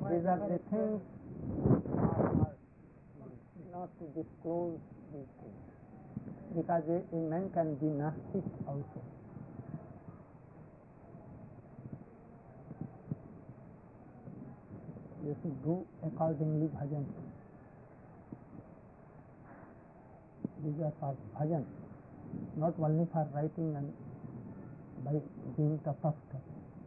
These are the things not to disclose these things, because a man can be Nastic also. You should do accordingly bhajan. These are for bhajan, not only for writing and by being tapasta.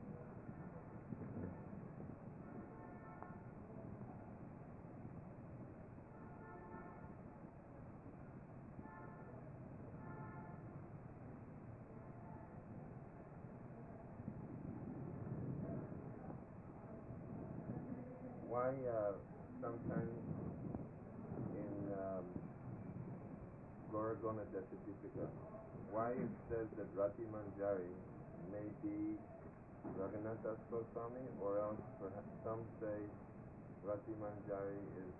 Why sometimes in Goragona Dasatipika, why it says that Rati Manjari may be Raghunath Goswami, or else perhaps some say Rati Manjari is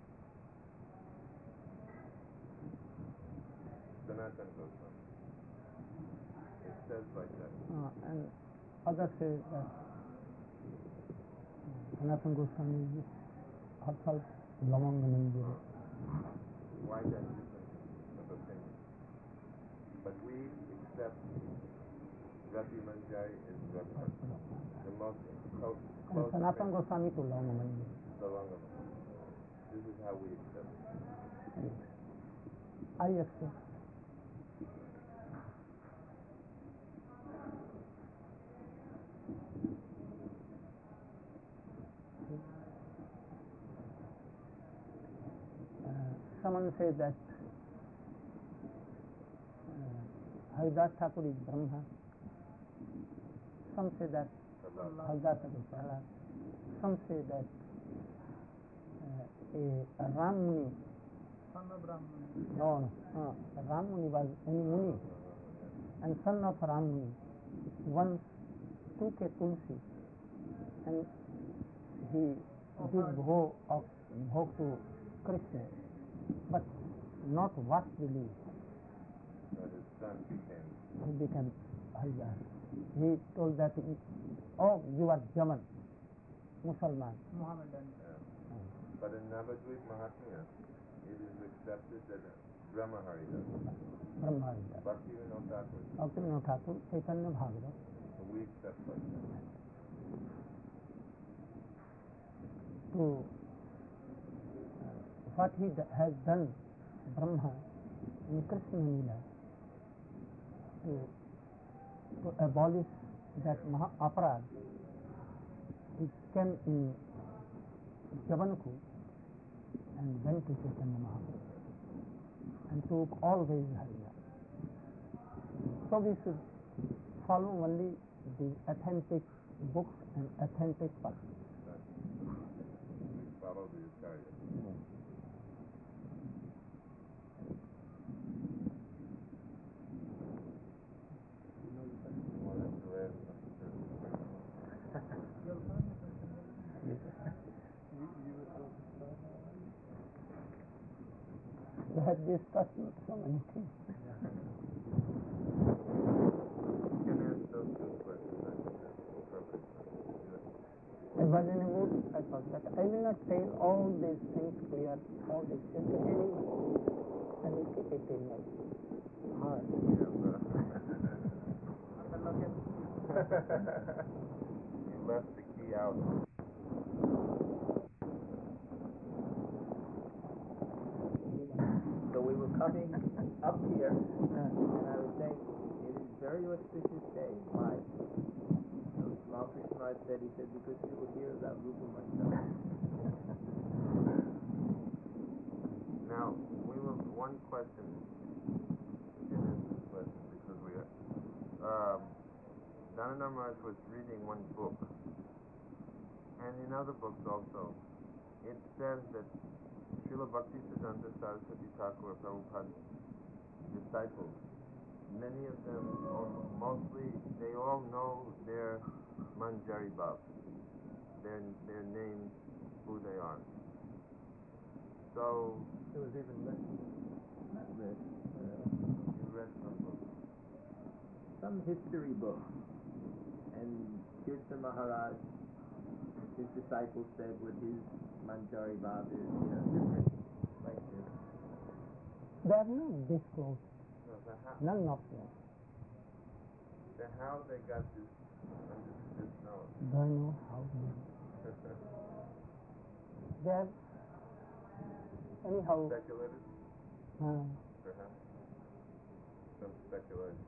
Sanatan Goswami. It says like that. And others say that Sanatan Goswami is herself Lamanga Manjari. Why that difference of opinion? But we accept Rati Manjari is Raghunath, the most close. Sanatan Goswami to Lamanga Manjari. This is how we accept it. I accept. Someone says that Haridas Thakur is Brahma. Some say that Haridas Thakur is Prahlad. Some say that a Ram Muni. Son of Ram Muni. No. Ram Muni was a Muni, and son of Ram Muni once took a tulsi and he did bhog to Krishna, but not what believe. So his son became Haridas. He told that, oh, you are Jaman, Musalman. Mohammedan. But in Navadvip Mahatmya, it is accepted that Brahma Haridas. Bhaktivinoda Thakur, Chaitanya Bhagavad. So we accept like that. To what he has done, Brahma in Krishna Lila, to abolish that aparad, he came in Javanku and went to Chaitanya Mahaprabhu and took always Harila. So we should follow only the authentic books and authentic persons. Follow the Acharya. We had discussed so many things. You can ask those two questions. It was in a mood, I thought that I will not tell all these things clear, all these things to anyone. I will keep it in my heart. You left the key out. So we were coming up here, and I was saying, it is very auspicious day. Why? So Ramakrishna Maharaj said, because you will hear about Rupa myself. Now, one question. We can answer this question because we are. Dhanananda Maharaj was reading one book, and in other books also, it says that Srila Bhaktisiddhanta Saraswati Thakur, Prabhupada's disciples, many of them, or mostly, they all know their Manjari Bhav, their names, who they are. So There was even less. Not less. you read some books. Some history book. And Tirtha Maharaj his disciples said what his Manjari Bhav is, different like this. They are not disclosed, No, so none of them. how they got this knowledge? Don't know how they are. Anyhow, Speculated, perhaps. Some speculation.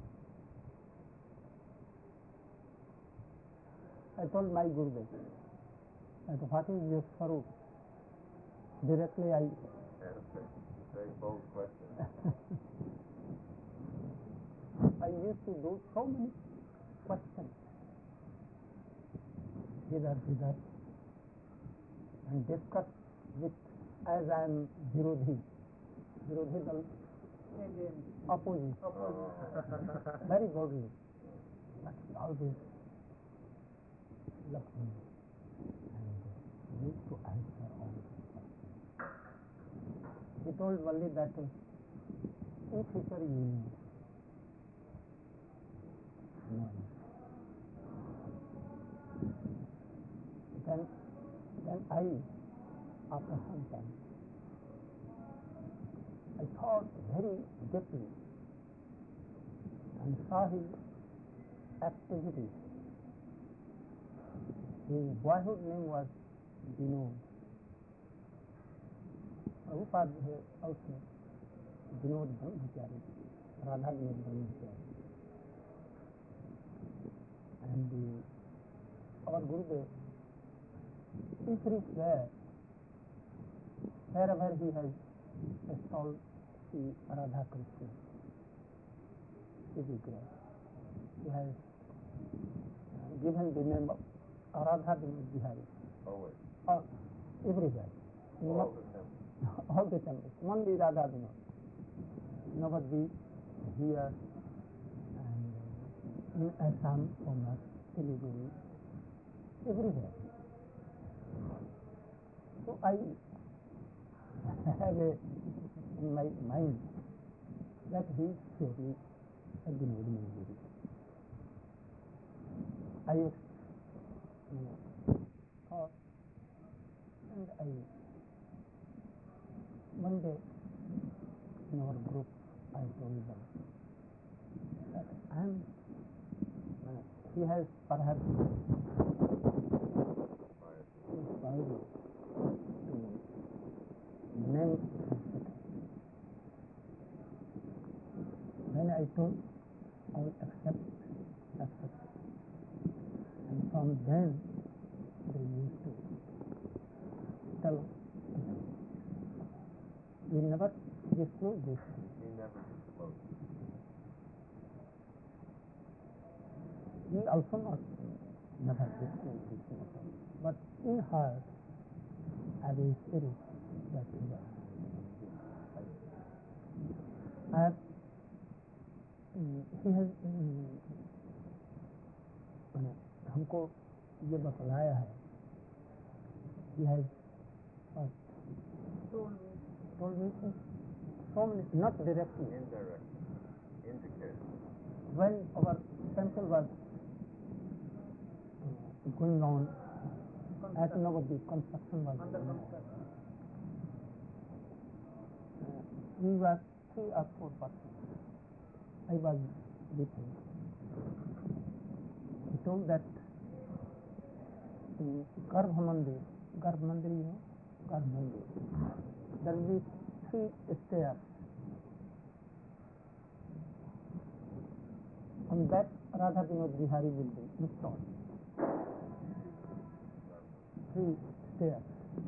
I told my Gurudev that what is your Swarup? Directly I Very bold question. I used to do so many questions. Hither, and discuss with, as I am Virodhi the opposite, very boldly. But he always looked me and used to answer all the questions. He told Valli that in future you will know. Then I, after some time, I thought very deeply and saw his activities. His boyhood name was Vinod. Prabhupada also, Vinod Brahmachari, Radha Vinod Brahmachari. And our Gurudev, everywhere, wherever he has installed the Radha Krishna, he has given the name of Radha Vinod Bihari. Always. Everywhere. All the time. All the time. Only Radha Vinod. Nobody here and in Assam, Somnath, Siliguri, everywhere. So I have in my mind that he is surely a Vinod Manjari. I thought, and one day in our group I told them that he has perhaps inspired me to name his. Then I told I will accept. And from then they used to tell we never disclose this. He never disclosed. We also not never disclose this matter. But in heart, as a spirit, that he was. He has हमको ये बतलाया है. He has told me so many, not directly. Indirectly. Indicated. When our temple was going on, at Navadvip, construction was going on. We were 3 or 4 persons. I was with him. He told that in Garbha Mandir, you know, Garbha Mandir, there will be 3 stairs. On that, Radha Vinod Bihari will be installed. 3 stairs.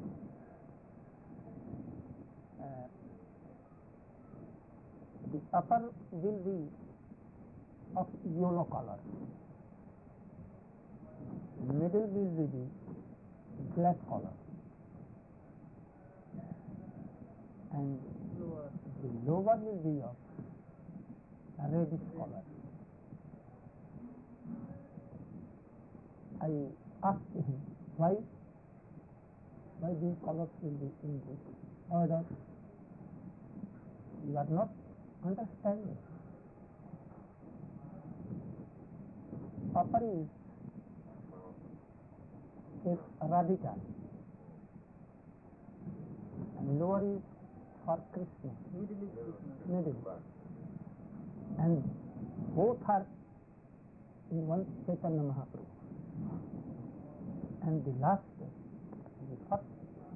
The upper will be of yellow color. Middle will be black color. And the lower will be of reddish color. I asked him why these colors will be in this order. You are not understanding. Upper is is Radhika, and lower is for Krishna. Middle is Krishna. Middle. And both are in one Chaitanya Mahaprabhu. And the last, the first,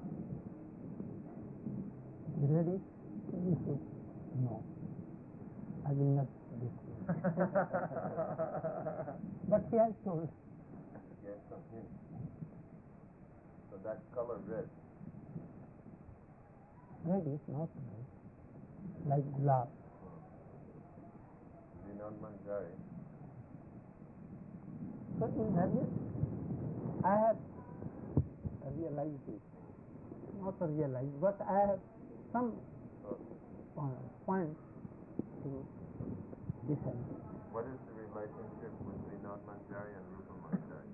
the ready, he said, no, I will not do this. But he has told. Yes, some hint. So that color red. Red is not red, like gulab. Vinod Manjari. So in Hadith, I have realized it. Not realized, but I have some points to defend. What is the relationship with Vinod Manjari and Rupa Manjari?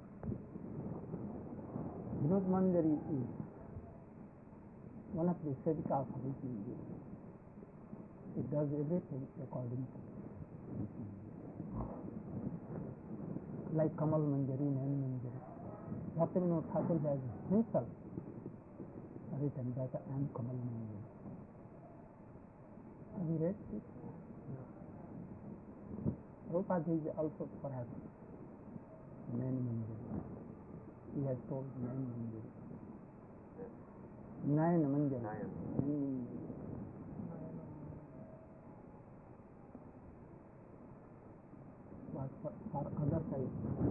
Vinod Manjari is one of the Sevika of Vishnu. It does everything according to like Kamal Manjari, Nayan Manjari. Bhaktivinoda Thakur has himself written that I am Kamal Manjari. Have you read it? Prabhupada is also perhaps Nayan Manjari. He has told Nayan Manjari. Nayan Manjari. Nayan. But for other side.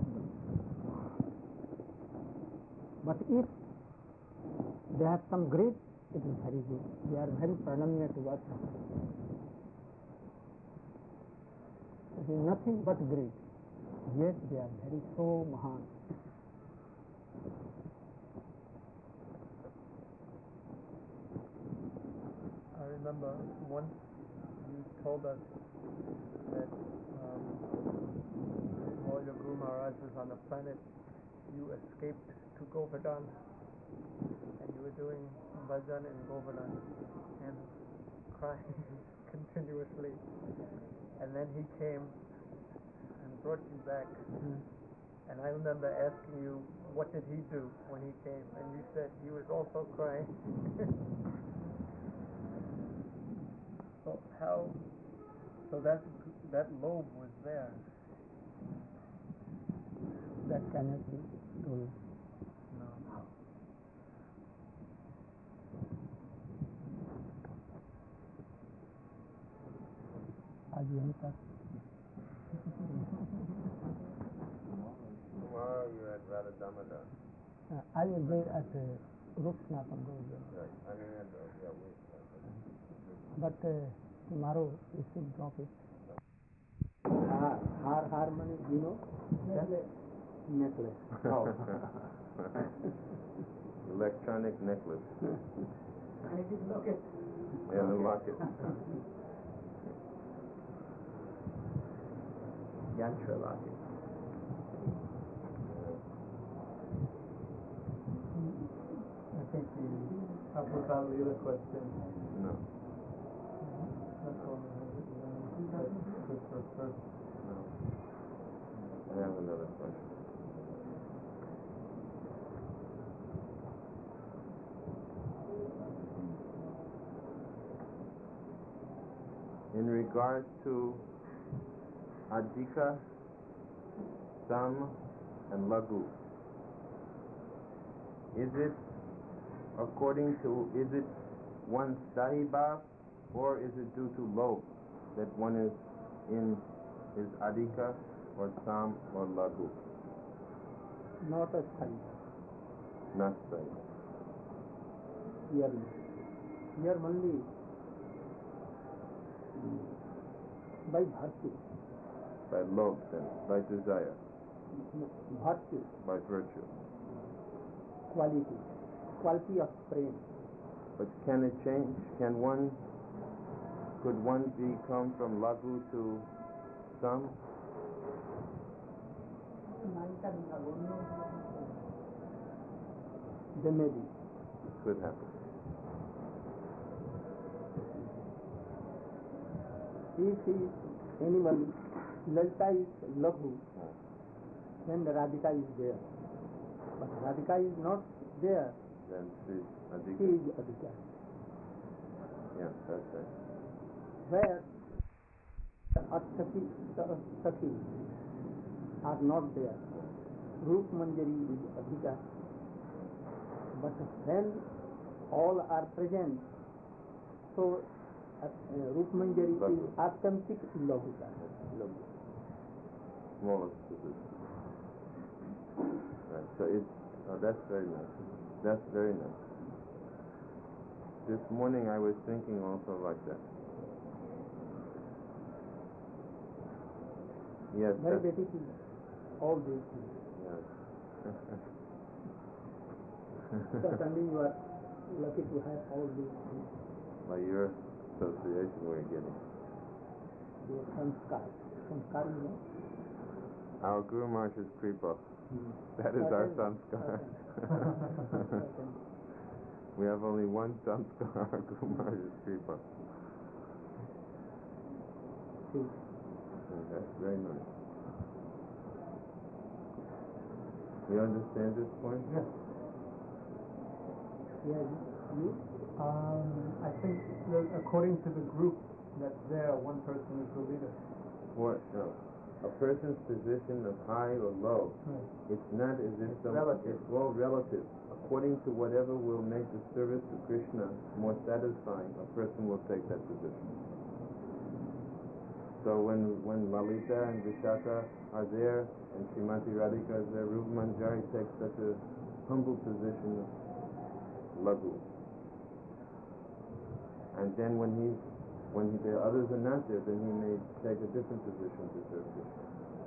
But if they have some grade, it is very good. They are very pranamya to us. It is nothing but grade. Yet they are very so mahan. I remember once you told us that while your Guru Maharaj was on the planet, you escaped to Govardhan and you were doing bhajan in Govardhan and crying continuously. And then he came and brought you back. And I remember asking you, what did he do when he came? And you said he was also crying. So that lobe was there. That cannot be told. No. आज यहीं तक. Tomorrow you're at Radha Damodar. I will be at Rukshnathan Govardhan. Right. I mean, wait. But tomorrow we should drop it. Harmony, you know? Necklace. Oh. Electronic necklace. And it is locket. Yeah, the locket. Yantra locket. I think that was our other question. No. That's all I have. That's for first. No. I have another question. In regard to Adhika, Sam, and Lagu, is it one Sahibab or is it due to Lob that one is Adhika or Sam or Lagu? Not a sign. Not Sahib. Here only by virtue. By Lob then, by desire, Virtue, by virtue. quality of prem. But can it change? Could one become from Lagu to Sam? They may be. Could happen. If anyone, Lalita is Laghu, then Radhika is there. But Radhika is not there. Then she's She Adhika. is Adhika. Yeah, that's right. Where Sakhi are not there. Roop Manjari is Adhika. But when all are present, so Roop Manjari is authentic Laukika. Smallest position. Right. So it's that's very nice. That's very nice. This morning I was thinking also like that. Yes. Very beautiful. All these things. Yes. Certainly you are lucky to have all these things. By your association we're getting. Your sanskar. Sanskar, you know? Our Guru Maharaj's kripa. That is our sanskar. We have only one sanskar, our Guru Maharaj's kripa. That's very nice. You understand this point? Yes. Yeah, you? I think that according to the group that's there, one person is the leader. What? No. A person's position of high or low, it's not as if it's all relative. According to whatever will make the service to Krishna more satisfying, a person will take that position. So when Lalita and Vishaka are there, and Srimati Radhika is there, Rupa Manjari takes such a humble position of Laghu. And then when the others are not there, then he may take a different position to serve Krishna.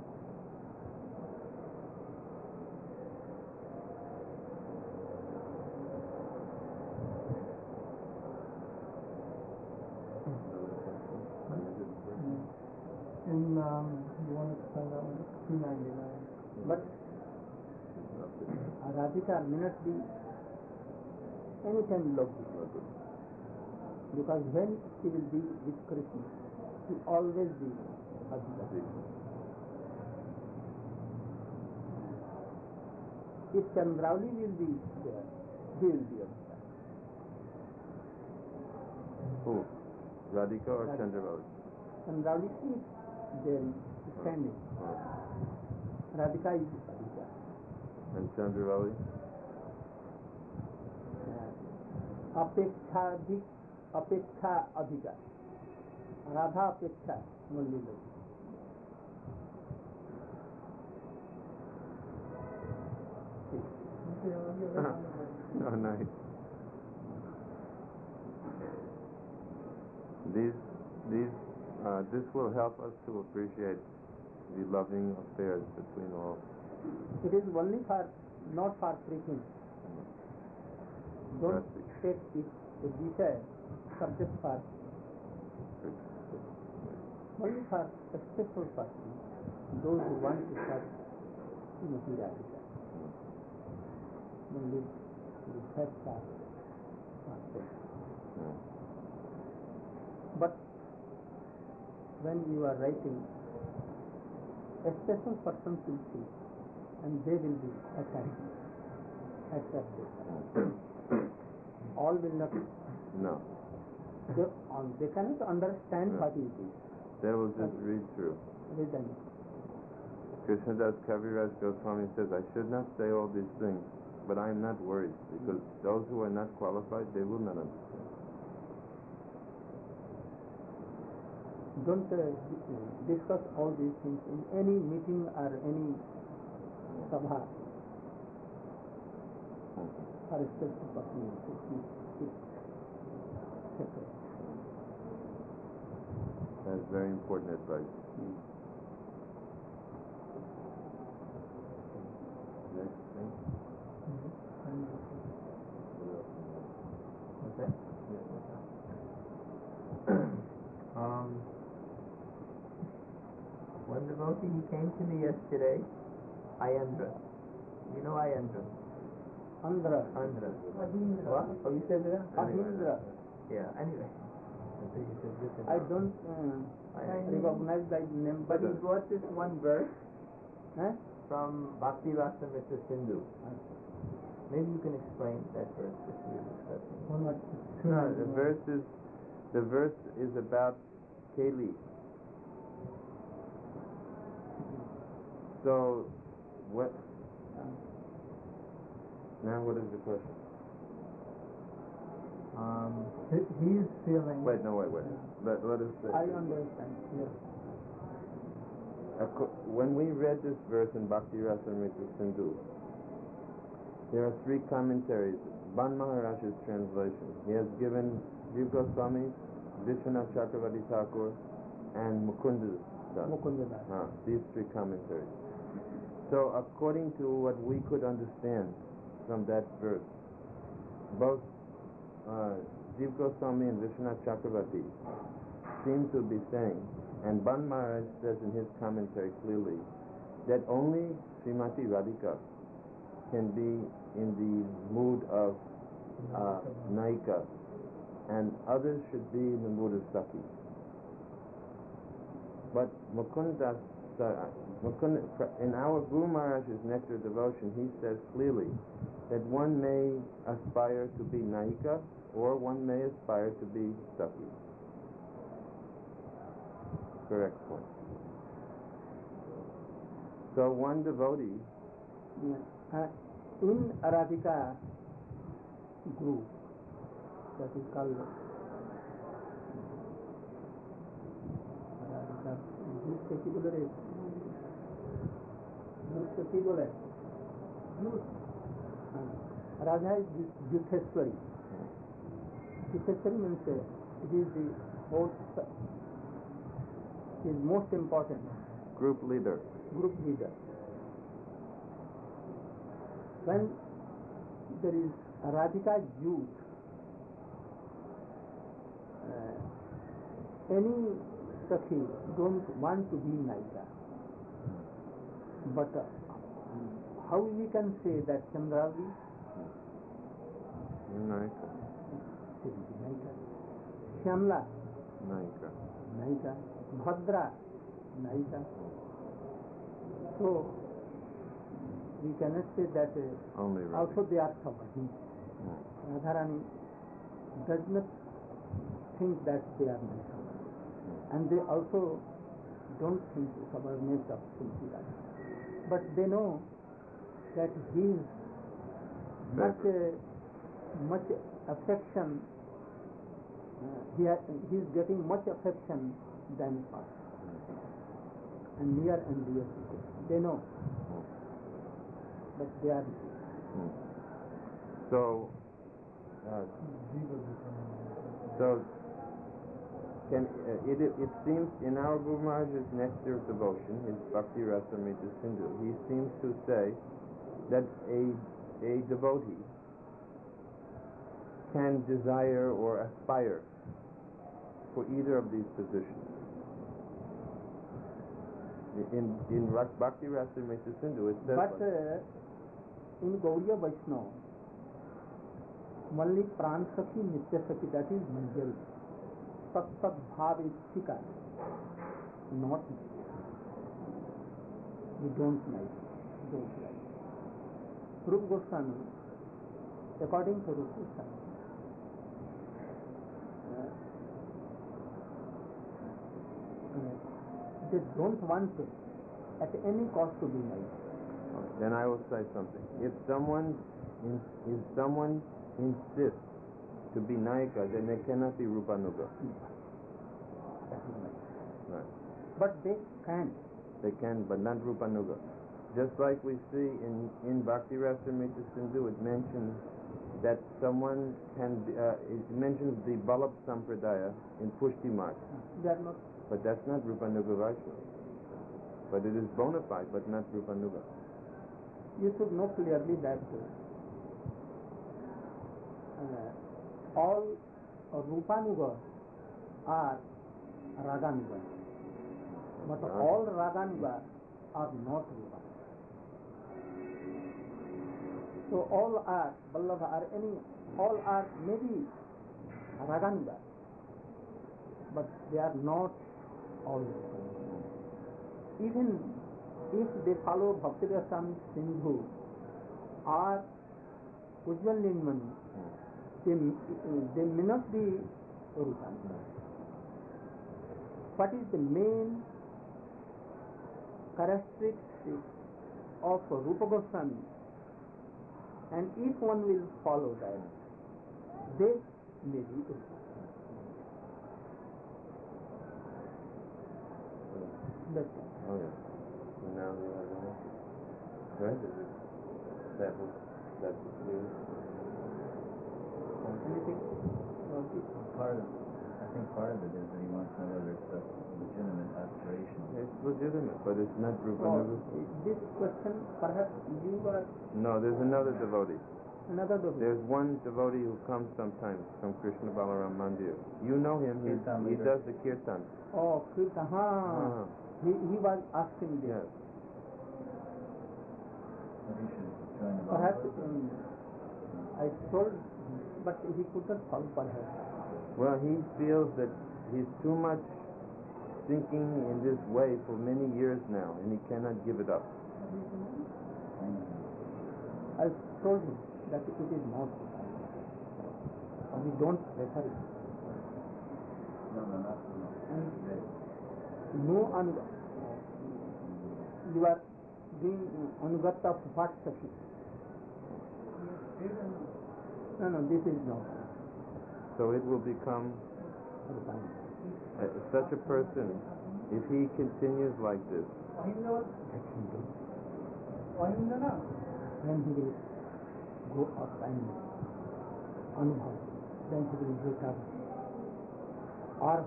You want to find out 299. But Radhika may not be anytime Laghu. Because when she will be with Krishna, she always be Adhika. If Chandravali will be there, he will be Adhika. Who? Radhika or Radhika. Chandravali? Chandravali is there standing. Radhika is Adhika. And Chandravali? Apeksha Adhika. Radha Apeksha Mulli. Oh, nice. This will help us to appreciate the loving affairs between all. It is only not for preaching. Don't take it a desire, subject for only for a special person, those who want to serve Srimati Radhika. Only the first part for them. But when you are writing, a special person will see, and they will be accepted. All will not. No. They cannot understand what it is. They will just read through. Written. Krishnadas Kaviraj Goswami says, I should not say all these things, but I am not worried, because those who are not qualified, they will not understand. Don't discuss all these things in any meeting or any sabha. For a special person, it's separate. That is very important advice. Next thing. Okay. One devotee, he came to me yesterday, Ayendra. You know Ayendra? Andhra. Andhra. What? Oh, you said that? Ahindra. Yeah, anyway. I think you said this. I don't recognize that name. But he brought this one verse. Huh? from Bhakti Rasamrita Sindhu. Maybe you can explain that verse that we were discussing. No, the verse is about Keli. So, what? Now, what is the question? He is feeling. Wait. Let us say. I understand. Yes. When we read this verse in Bhakti Rasamrita Sindhu, there are three commentaries. Ban Maharaj's translation. He has given Jiva Goswami, Vishwanath Chakravarti Thakur, and Mukunda Das. These three commentaries. So, according to what we could understand from that verse, both Jiva Goswami and Vishwanath Chakravarti seem to be saying, and Ban Maharaj says in his commentary clearly, that only Srimati Radhika can be in the mood of Naika, and others should be in the mood of Saki. But Mukunda, in our Guru Maharaj's Nectar Devotion, he says clearly that one may aspire to be Naika, or one may aspire to be Saki. Correct point. So one devotee. In Aradhika group, that is called Aradhika group के की बोले group के की बोले Radha is Jutheswari. Jutheswari means it is the most important group leader. When there is Radhika youth, any Sakhi don't want to be Naika. But how we can say that Chandravi Naika. Shyamla Naika. Bhadra Naika. So we cannot say that Only Radhika. also they are Sabhati. Radharani does not think that they are Naika. And they also don't think subordinate of Tulsi Radha. But they know that he is much affection. He is getting much affection than past. And near and dear people. They know. But they are. So it seems in our Guru Maharaj's Nectar Devotion, his Bhakti Rasamrita Sindhu, he seems to say that a devotee can desire or aspire for either of these positions. In Bhakti Rasamrita Sindhu it says. But in Gauriya Vaishnava, only Pran Sakhi, Nitya Sakhi, that is major. Sat Bhav Ichhika, not we don't like. Rupa Goswami, according to Rupa Goswami, they don't want at any cost to be nice. Then I will say something. If someone insists to be Naika, then they cannot be Rupanuga. That is right. Right. But they can. They can, but not Rupanuga. Just like we see in Bhakti Rasamrita Sindhu, it mentions that someone can be, it mentions the Balab Sampradaya in Pushti Marg. They are not. But that's not Rupanuga Vaishnava. But it is bona fide, but not Rupanuga. You should know clearly that all Rupanuga are Raganuga. But all Raganuga are not Rupa. So all are Vallabha are all are maybe Raganuga, but they are not all. Even if they follow Bhakti Rasam Sindhu or Ujjwal Nilmani, they may not be Rupa. What is the main characteristic of Rupa Goswami? And if one will follow that, they may be Rupa. That's all. Oh, yeah. So now the other one. Right? That was clear. Anything? I think part of it is that he wants to know whether it's a legitimate aspiration. It's legitimate, but it's not Rupa Oh, Nirvana. this question, perhaps you are No, there's another devotee. another devotee. There's one devotee who comes sometimes from Krishna Balaram Mandir. You know him. He Kirtan leader. does the kirtan. Oh, Kirtan. He was asking this. Yes. So he should join the Perhaps Bhagavad. I told, but he couldn't follow perhaps. Well, he feels that he's too much thinking in this way for many years now, and he cannot give it up. I told him that it is not. We don't prefer it. And no you are doing anugatta of what Sakhi? No, this is not. So it will become such a person, if he continues like this, Then he will go up and anubhav. Then he will get up. Or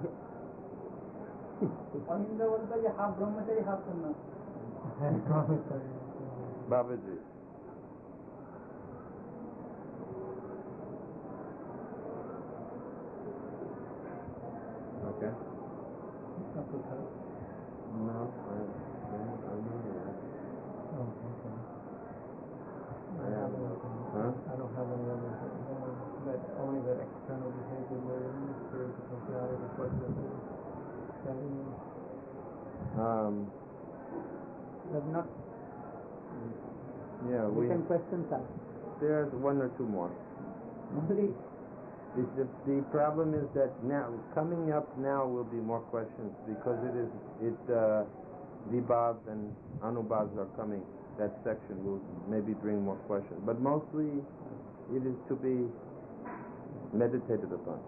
Babaji. Okay. No, I'm not yet. Huh? I don't have any other that only that external behavior where the spiritual personality reflects that does not. Yeah, We can question that. there's one or two more. Only The problem is that now, coming up now will be more questions because Vibhav and Anubhavs are coming. That section will maybe bring more questions. But mostly it is to be meditated upon.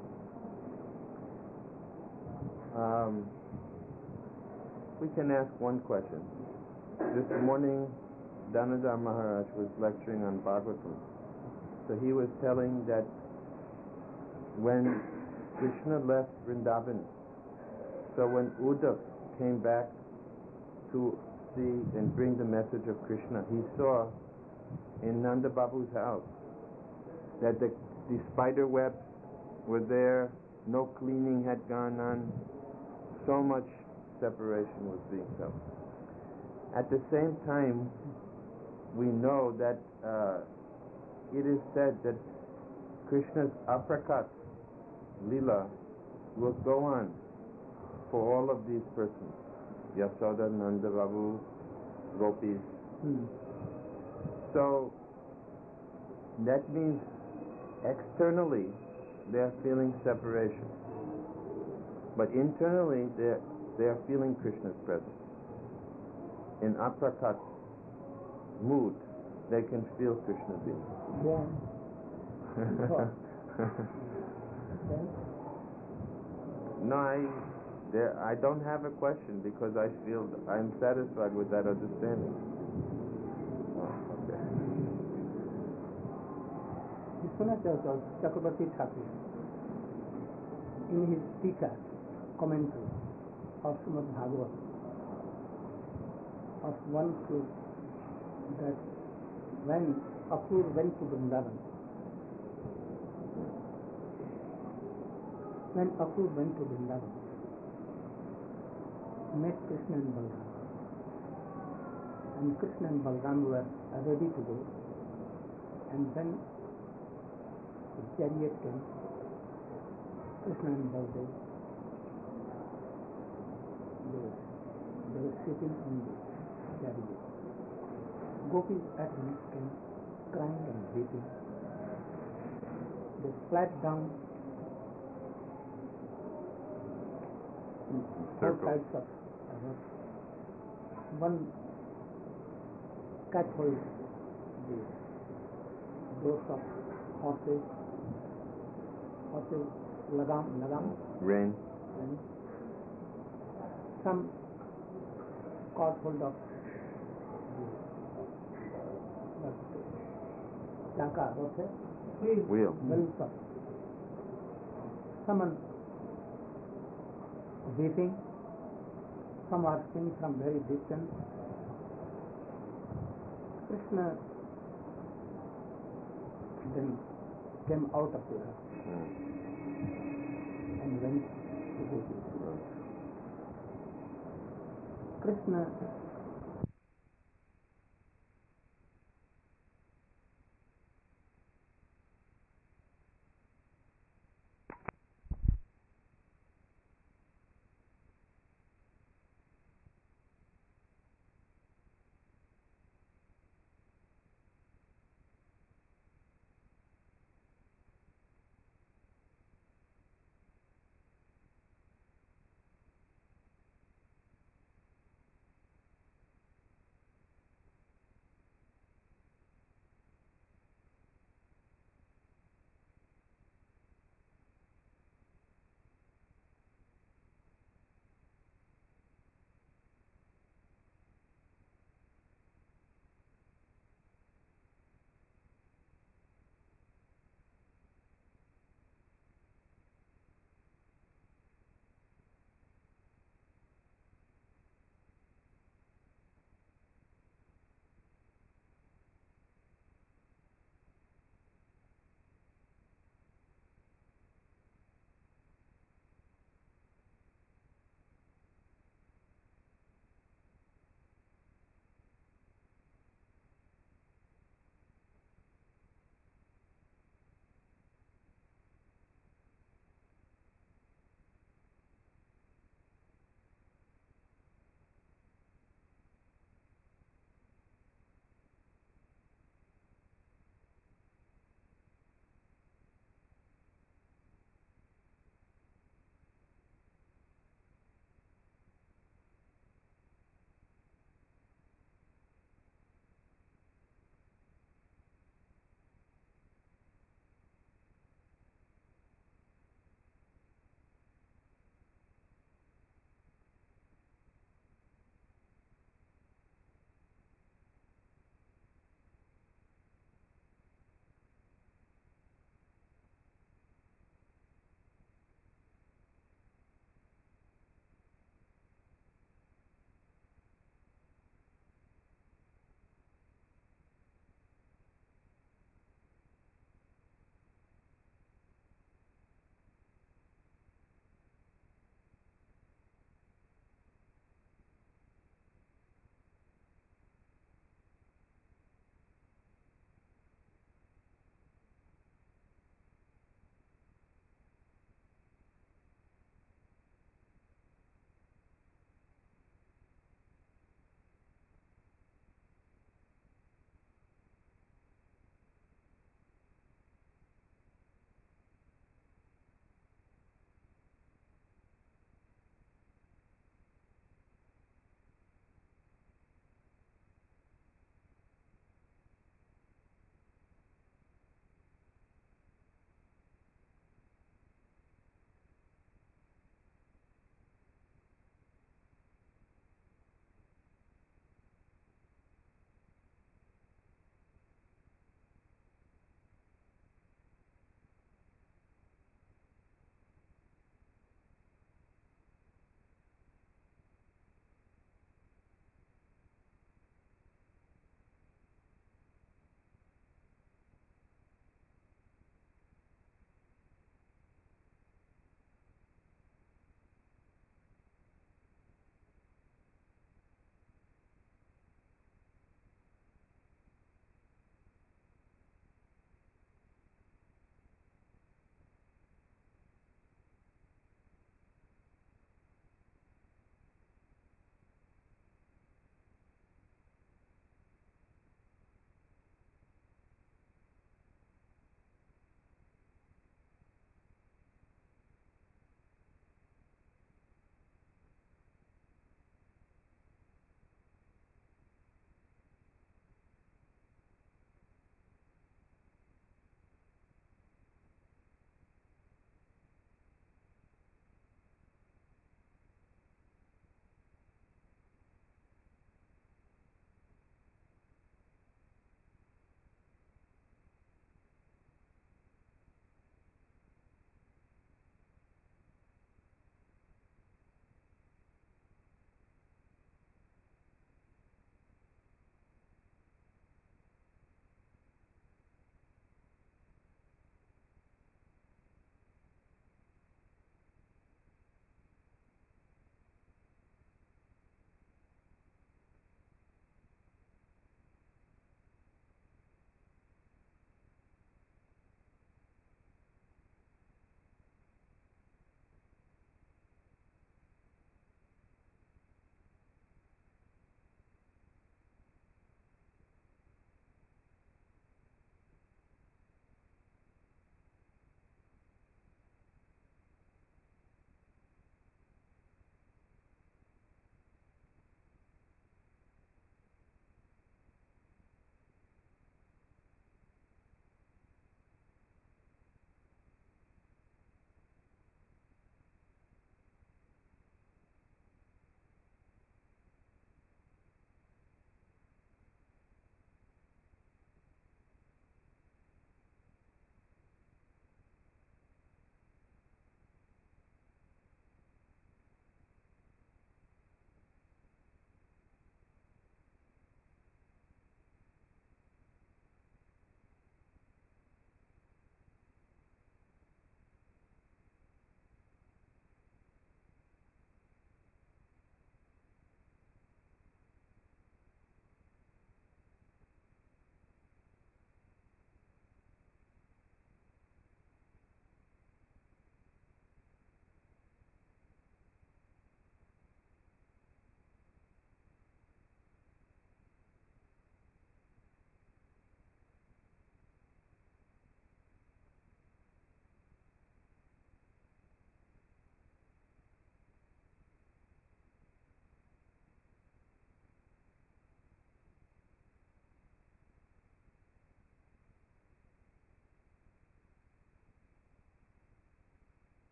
We can ask one question. This morning, Danadhar Maharaj was lecturing on Bhagavatam. So he was telling that when Krishna left Vrindavan, so when Uddhav came back to see and bring the message of Krishna, he saw in Nanda Babu's house that the spider webs were there, no cleaning had gone on, so much separation was being felt. At the same time, we know that it is said that Krishna's aprakat lila will go on for all of these persons. Yasoda, Nanda Babu, Gopis. So that means externally they are feeling separation, but internally they are feeling Krishna's presence. In aprakat mood, they can feel Krishna being. No, I don't have a question because I feel I'm satisfied with that understanding. Oh, okay. Vishwanath Chakrabarti Thakur, in his Tika commentary of Srimad Bhagavatam, of one truth that when Akrur went to Vrindavan, met Krishna and Balram, and Krishna and Balram were ready to go, and then the chariot came. Krishna and Baldev, they were sitting on the chariot. Gopis at once came crying and weeping. They sat down in four Circle. sides of a roof. One cat holds the doors of horses, lagam, Rain. and some caught hold of the chaka, Wheel. wheels of someone weeping, some are seen from very distance. Krishna then came out of the earth and went to Gopi. Krishna